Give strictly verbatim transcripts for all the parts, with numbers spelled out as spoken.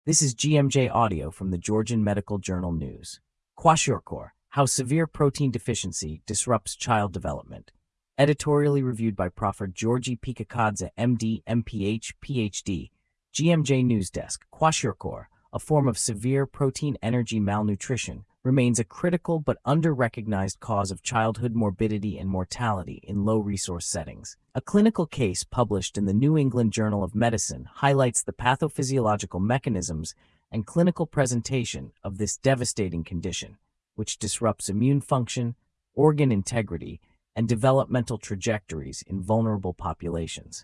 This is G M J Audio from the Georgian Medical Journal News. Kwashiorkor: How Severe Protein Deficiency Disrupts Child Development. Editorially reviewed by Professor Georgi Pikakadze, M D, M P H, P H D. G M J News Desk. Kwashiorkor, a form of severe protein energy malnutrition, remains a critical but under-recognized cause of childhood morbidity and mortality in low-resource settings. A clinical case published in the New England Journal of Medicine highlights the pathophysiological mechanisms and clinical presentation of this devastating condition, which disrupts immune function, organ integrity, and developmental trajectories in vulnerable populations.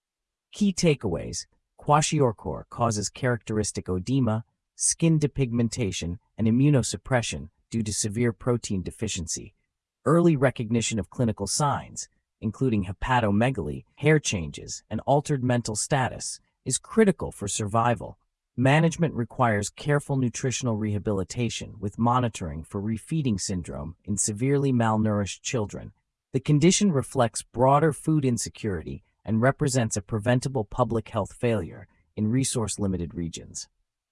Key takeaways: Kwashiorkor causes characteristic edema, skin depigmentation, and immunosuppression due to severe protein deficiency. Early recognition of clinical signs, including hepatomegaly, hair changes, and altered mental status, is critical for survival. Management requires careful nutritional rehabilitation with monitoring for refeeding syndrome in severely malnourished children. The condition reflects broader food insecurity and represents a preventable public health failure in resource-limited regions.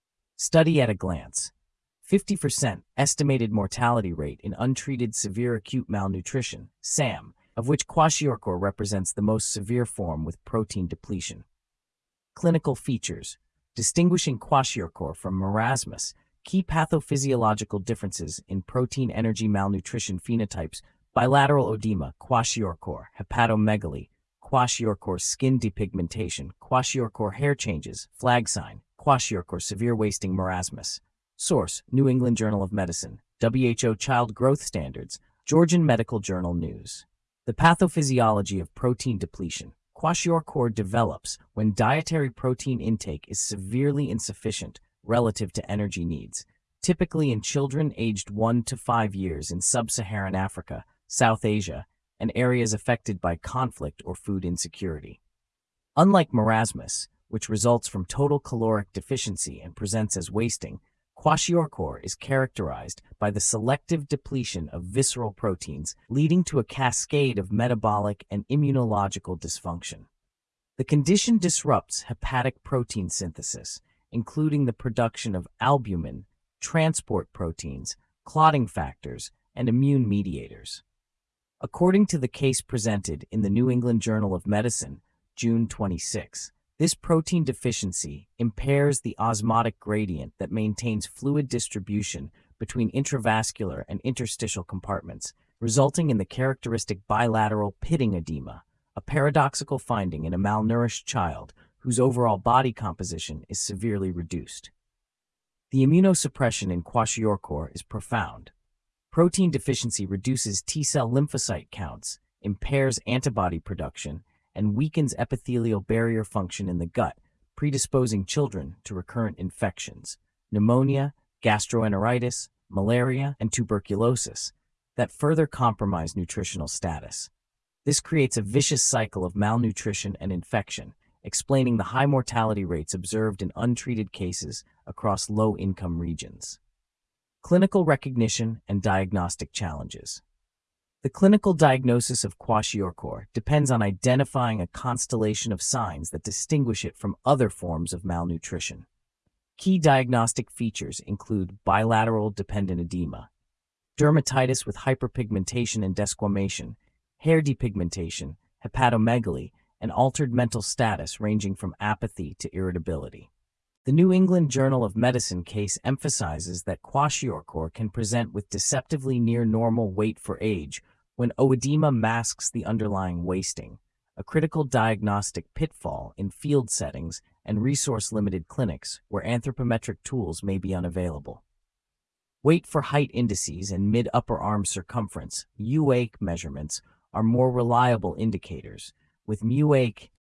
Study at a glance. fifty percent estimated mortality rate in untreated severe acute malnutrition, S A M, of which Kwashiorkor represents the most severe form with protein depletion. Clinical features. Distinguishing Kwashiorkor from marasmus, key pathophysiological differences in protein energy malnutrition phenotypes: bilateral edema, Kwashiorkor; hepatomegaly, Kwashiorkor; skin depigmentation, Kwashiorkor; hair changes, flag sign, Kwashiorkor; severe wasting, marasmus. Source: New England Journal of Medicine, W H O Child Growth Standards, Georgian Medical Journal News. The pathophysiology of protein depletion. Kwashiorkor develops when dietary protein intake is severely insufficient relative to energy needs, typically in children aged one to five years in sub-Saharan Africa, South Asia, and areas affected by conflict or food insecurity. Unlike marasmus, which results from total caloric deficiency and presents as wasting, Kwashiorkor is characterized by the selective depletion of visceral proteins, leading to a cascade of metabolic and immunological dysfunction. The condition disrupts hepatic protein synthesis, including the production of albumin, transport proteins, clotting factors, and immune mediators. According to the case presented in the New England Journal of Medicine, June twenty-sixth, this protein deficiency impairs the osmotic gradient that maintains fluid distribution between intravascular and interstitial compartments, resulting in the characteristic bilateral pitting edema, a paradoxical finding in a malnourished child whose overall body composition is severely reduced. The immunosuppression in Kwashiorkor is profound. Protein deficiency reduces T-cell lymphocyte counts, impairs antibody production, and weakens epithelial barrier function in the gut, predisposing children to recurrent infections, pneumonia, gastroenteritis, malaria, and tuberculosis that further compromise nutritional status. This creates a vicious cycle of malnutrition and infection, explaining the high mortality rates observed in untreated cases across low-income regions. Clinical recognition and diagnostic challenges. The clinical diagnosis of Kwashiorkor depends on identifying a constellation of signs that distinguish it from other forms of malnutrition. Key diagnostic features include bilateral dependent edema, dermatitis with hyperpigmentation and desquamation, hair depigmentation, hepatomegaly, and altered mental status ranging from apathy to irritability. The New England Journal of Medicine case emphasizes that Kwashiorkor can present with deceptively near-normal weight for age when oedema masks the underlying wasting, a critical diagnostic pitfall in field settings and resource-limited clinics where anthropometric tools may be unavailable. Weight for height indices and mid-upper arm circumference, M U A C measurements, are more reliable indicators, with M U A C